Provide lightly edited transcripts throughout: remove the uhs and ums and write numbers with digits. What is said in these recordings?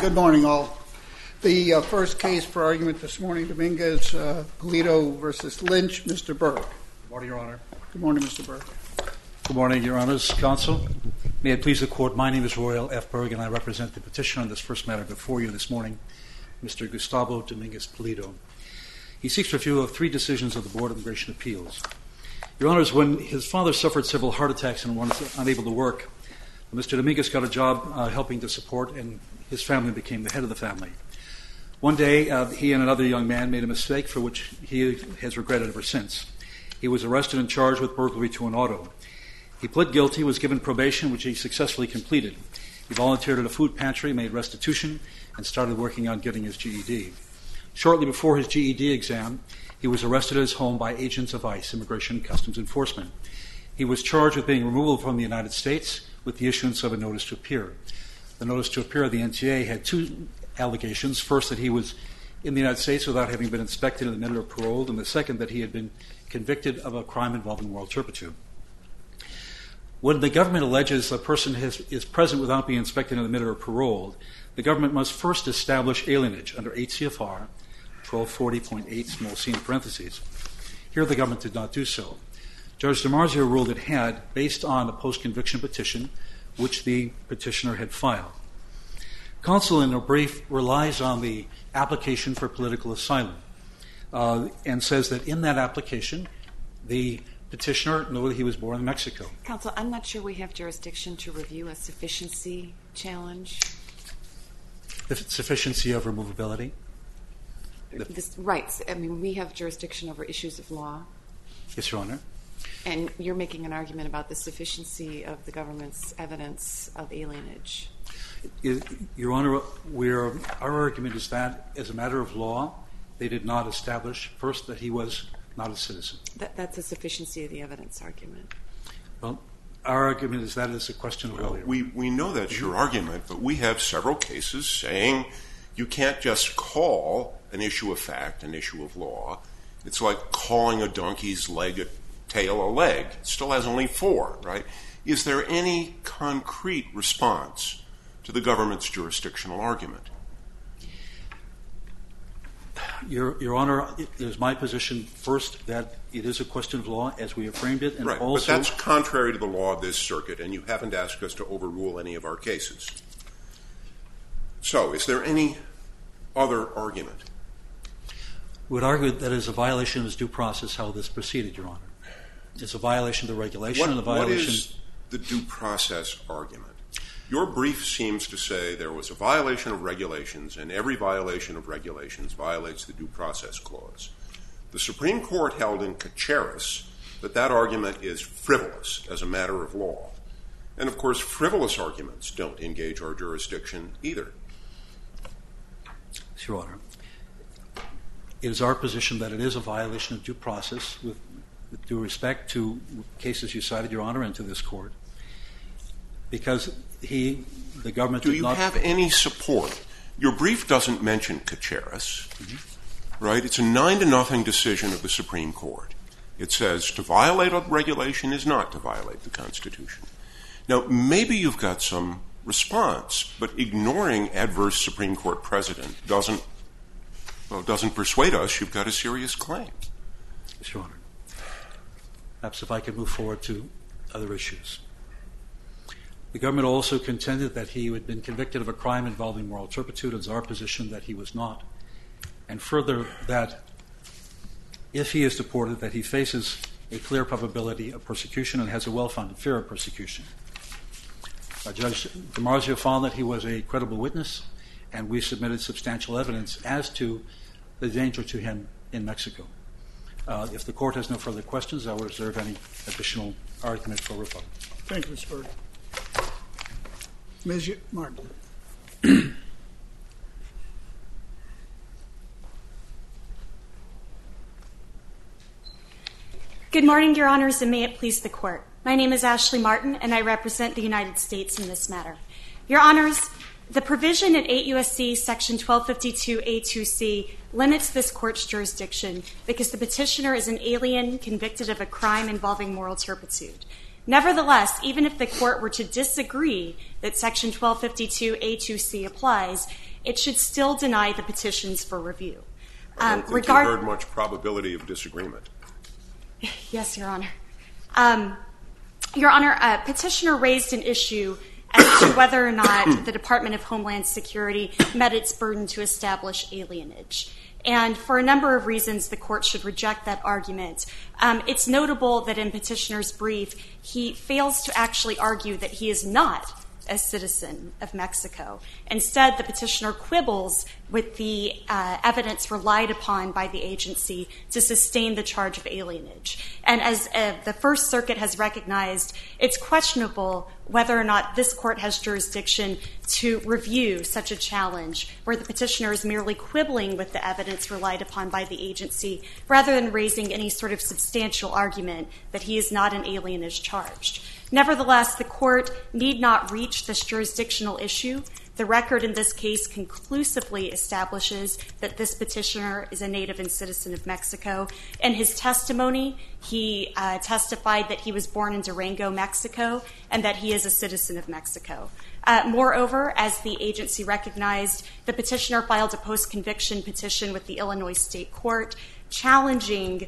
Good morning, all. The first case for argument this morning, Dominguez-Pulido v. Lynch. Mr. Burke. Good morning, Your Honor. Good morning, Mr. Burke. Good morning, Your Honor's counsel. May it please the Court, my name is Royal F. Berg, and I represent the petitioner on this first matter before you this morning, Mr. Gustavo Dominguez-Pulido. He seeks review of 3 decisions of the Board of Immigration Appeals. Your Honors, when his father suffered several heart attacks and was unable to work, Mr. Dominguez got a job helping to support, and his family became the head of the family. One day, he and another young man made a mistake for which he has regretted ever since. He was arrested and charged with burglary to an auto. He pled guilty, was given probation, which he successfully completed. He volunteered at a food pantry, made restitution, and started working on getting his GED. Shortly before his GED exam, he was arrested at his home by agents of ICE, Immigration and Customs Enforcement. He was charged with being removed from the United States with the issuance of a notice to appear. The notice to appear of the NTA had 2 allegations. First, that he was in the United States without having been inspected and admitted or paroled, and the second, that he had been convicted of a crime involving moral turpitude. When the government alleges a person is present without being inspected and admitted or paroled, the government must first establish alienage under 8 CFR 1240.8 small c in parentheses. Here the government did not do so. Judge DiMarzio ruled it had, based on a post-conviction petition which the petitioner had filed. Counsel, in a brief, relies on the application for political asylum and says that in that application, the petitioner knew that he was born in Mexico. Counsel, I'm not sure we have jurisdiction to review a sufficiency challenge. The sufficiency of removability? Right. I mean, we have jurisdiction over issues of law. Yes, Your Honor. And you're making an argument about the sufficiency of the government's evidence of alienage. Your Honor, our argument is that, as a matter of law, they did not establish, first, that he was not a citizen. That's a sufficiency of the evidence argument. Well, our argument is that it's a question of law. We know that's your argument, but we have several cases saying you can't just call an issue of fact an issue of law. It's like calling a donkey's tail a leg. It still has only 4, right? Is there any concrete response to the government's jurisdictional argument? Your Honor, it is my position, first, that it is a question of law as we have framed it. And right, also, but that's contrary to the law of this circuit, and you haven't asked us to overrule any of our cases. So, is there any other argument? We would argue that it is a violation of his due process how this proceeded, Your Honor. It's a violation of the regulation and a violation... What is the due process argument? Your brief seems to say there was a violation of regulations, and every violation of regulations violates the due process clause. The Supreme Court held in Caceres that argument is frivolous as a matter of law. And, of course, frivolous arguments don't engage our jurisdiction either. Your Honor, it is our position that it is a violation of due process with due respect to cases you cited, Your Honor, and to this Court. Because the government did not... Do you have any support? Your brief doesn't mention Caceres, right? It's a 9-0 decision of the Supreme Court. It says to violate a regulation is not to violate the Constitution. Now, maybe you've got some response, but ignoring adverse Supreme Court precedent doesn't persuade us you've got a serious claim. Yes, Your Honor. Perhaps if I could move forward to other issues. The government also contended that he had been convicted of a crime involving moral turpitude. It is our position that he was not. And further, that if he is deported, that he faces a clear probability of persecution and has a well-founded fear of persecution. Judge DiMarzio found that he was a credible witness, and we submitted substantial evidence as to the danger to him in Mexico. If the Court has no further questions, I will reserve any additional argument for rebuttal. Thank you, Mr. Berg. Ms. Martin. Good morning, Your Honors, and may it please the Court. My name is Ashley Martin, and I represent the United States in this matter. Your Honors, the provision in 8 U.S.C. Section 1252A2C limits this Court's jurisdiction because the petitioner is an alien convicted of a crime involving moral turpitude. Nevertheless, even if the Court were to disagree that Section 1252A2C applies, it should still deny the petitions for review. I don't think you heard much probability of disagreement. Yes, Your Honor. Your Honor, petitioner raised an issue as to whether or not the Department of Homeland Security met its burden to establish alienage. And for a number of reasons, the court should reject that argument. It's notable that in petitioner's brief, he fails to actually argue that he is not a citizen of Mexico. Instead, the petitioner quibbles with the evidence relied upon by the agency to sustain the charge of alienage. And as the First Circuit has recognized, it's questionable whether or not this court has jurisdiction to review such a challenge where the petitioner is merely quibbling with the evidence relied upon by the agency rather than raising any sort of substantial argument that he is not an alien as charged. Nevertheless, the court need not reach this jurisdictional issue. The record in this case conclusively establishes that this petitioner is a native and citizen of Mexico. In his testimony, he testified that he was born in Durango, Mexico, and that he is a citizen of Mexico. Moreover, as the agency recognized, the petitioner filed a post-conviction petition with the Illinois State Court challenging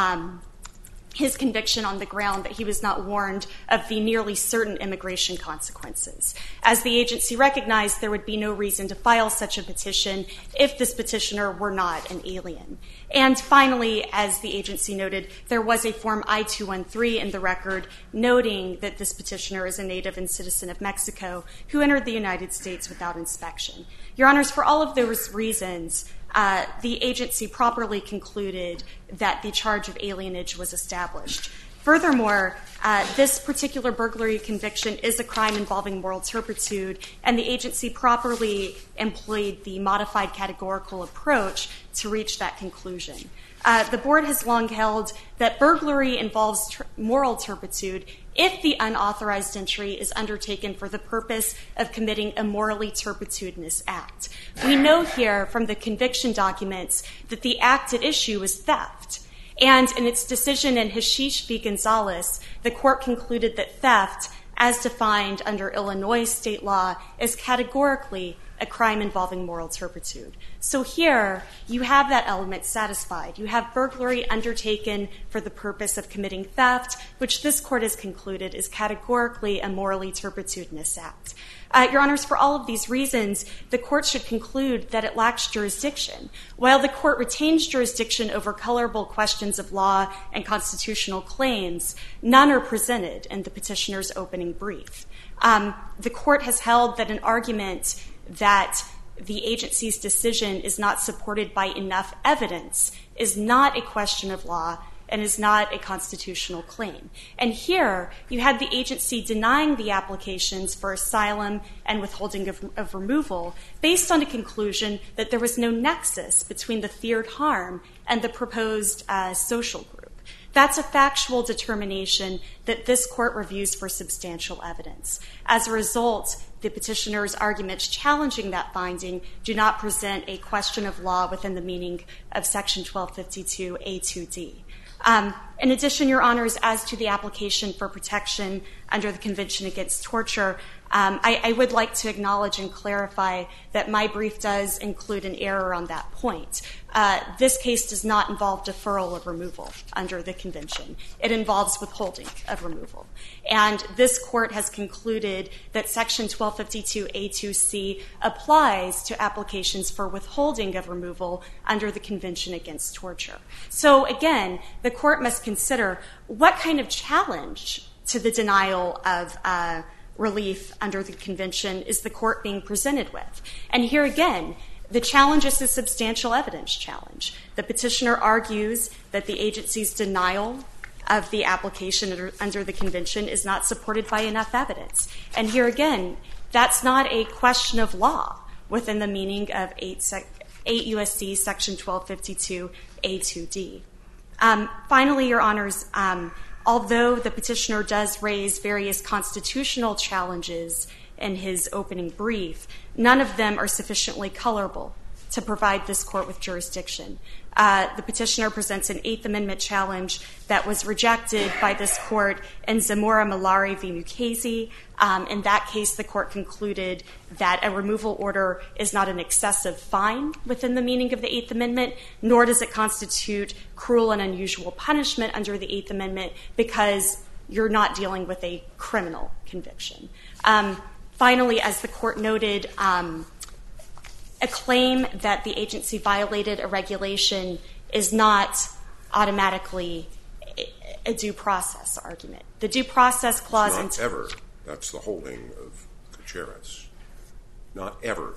his conviction on the ground that he was not warned of the nearly certain immigration consequences. As the agency recognized, there would be no reason to file such a petition if this petitioner were not an alien. And finally, as the agency noted, there was a Form I-213 in the record noting that this petitioner is a native and citizen of Mexico who entered the United States without inspection. Your Honors, for all of those reasons, the agency properly concluded that the charge of alienage was established. Furthermore, this particular burglary conviction is a crime involving moral turpitude, and the agency properly employed the modified categorical approach to reach that conclusion. The board has long held that burglary involves moral turpitude if the unauthorized entry is undertaken for the purpose of committing a morally turpitudinous act. We know here from the conviction documents that the act at issue was theft. And in its decision in Hashish v. Gonzalez, the court concluded that theft, as defined under Illinois state law, is categorically a crime involving moral turpitude. So here, you have that element satisfied. You have burglary undertaken for the purpose of committing theft, which this court has concluded is categorically a morally turpitudinous act. Your Honors, for all of these reasons, the court should conclude that it lacks jurisdiction. While the court retains jurisdiction over colorable questions of law and constitutional claims, none are presented in the petitioner's opening brief. The court has held that an argument that the agency's decision is not supported by enough evidence is not a question of law and is not a constitutional claim. And here, you had the agency denying the applications for asylum and withholding of removal based on a conclusion that there was no nexus between the feared harm and the proposed social group. That's a factual determination that this court reviews for substantial evidence. As a result, the petitioner's arguments challenging that finding do not present a question of law within the meaning of Section 1252A2D. In addition, Your Honors, as to the application for protection under the Convention Against Torture, I would like to acknowledge and clarify that my brief does include an error on that point. This case does not involve deferral of removal under the Convention. It involves withholding of removal. And this court has concluded that Section 1252A2C applies to applications for withholding of removal under the Convention Against Torture. So again, the court must consider what kind of challenge to the denial of relief under the Convention is the court being presented with. And here again, the challenge is a substantial evidence challenge. The petitioner argues that the agency's denial of the application under the Convention is not supported by enough evidence. And here again, that's not a question of law within the meaning of 8 U.S.C. Section 1252A2D. Finally, Your Honors, although the petitioner does raise various constitutional challenges in his opening brief, none of them are sufficiently colorable to provide this court with jurisdiction. The petitioner presents an Eighth Amendment challenge that was rejected by this court in Zamora Malari v. Mukasey. In that case, the court concluded that a removal order is not an excessive fine within the meaning of the Eighth Amendment, nor does it constitute cruel and unusual punishment under the Eighth Amendment because you're not dealing with a criminal conviction. Finally, as the court noted, a claim that the agency violated a regulation is not automatically a due process argument. The due process clause... It's not ever. That's the holding of Caceres. Not ever.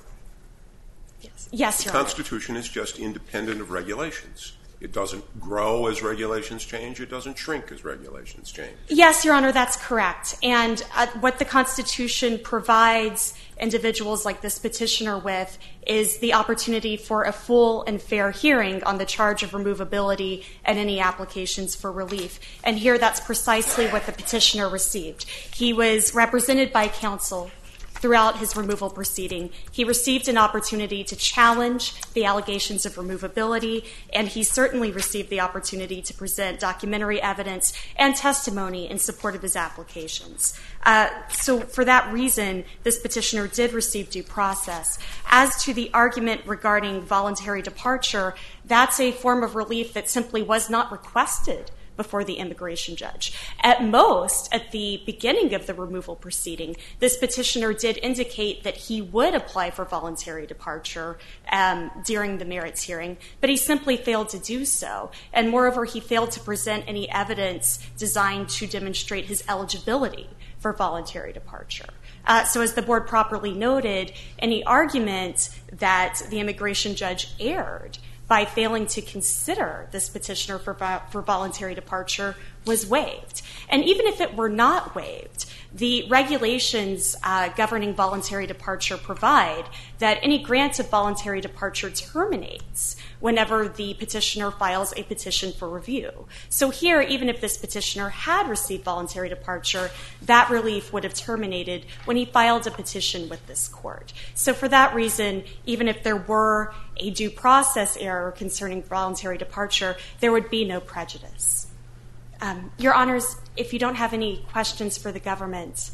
Yes, Your Honor. The Constitution is just independent of regulations. It doesn't grow as regulations change. It doesn't shrink as regulations change. Yes, Your Honor, that's correct. And what the Constitution provides individuals like this petitioner with is the opportunity for a full and fair hearing on the charge of removability and any applications for relief. And here that's precisely what the petitioner received. He was represented by counsel throughout his removal proceeding. He received an opportunity to challenge the allegations of removability, and he certainly received the opportunity to present documentary evidence and testimony in support of his applications. So for that reason, this petitioner did receive due process. As to the argument regarding voluntary departure, that's a form of relief that simply was not requested before the immigration judge. At most, at the beginning of the removal proceeding, this petitioner did indicate that he would apply for voluntary departure during the merits hearing, but he simply failed to do so. And moreover, he failed to present any evidence designed to demonstrate his eligibility for voluntary departure. So as the board properly noted, any argument that the immigration judge erred by failing to consider this petitioner for voluntary departure was waived. And even if it were not waived, the regulations governing voluntary departure provide that any grant of voluntary departure terminates whenever the petitioner files a petition for review. So here, even if this petitioner had received voluntary departure, that relief would have terminated when he filed a petition with this court. So for that reason, even if there were a due process error concerning voluntary departure, there would be no prejudice. Your Honors, if you don't have any questions for the government,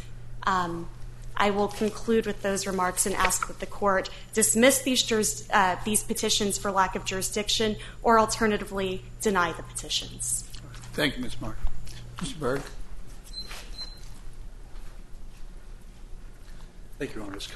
I will conclude with those remarks and ask that the court dismiss these petitions for lack of jurisdiction or alternatively deny the petitions. Thank you, Ms. Mark. Mr. Berg. Thank you, Your Honors.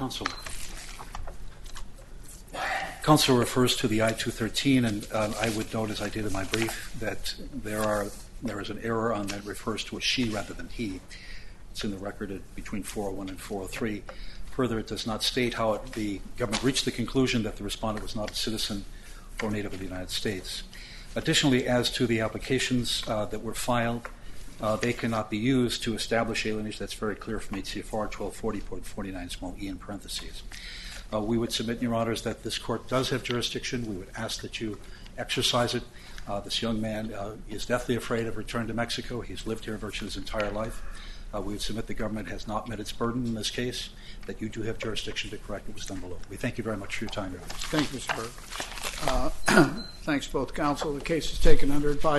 Counsel refers to the I-213, and I would note, as I did in my brief, that there is an error on that refers to a she rather than he. It's in the record between 401 and 403. Further, it does not state how the government reached the conclusion that the respondent was not a citizen or native of the United States. Additionally, as to the applications that were filed, they cannot be used to establish alienation. That's very clear from HCFR 1240.49 small e in parentheses. We would submit, Your Honors, that this court does have jurisdiction. We would ask that you exercise it. This young man is deathly afraid of return to Mexico. He's lived here virtually his entire life. We would submit the government has not met its burden in this case, that you do have jurisdiction to correct what was done below. We thank you very much for your time, Your Honors. Thank you, Mr. Berg. Thanks, both counsel. The case is taken under advisory.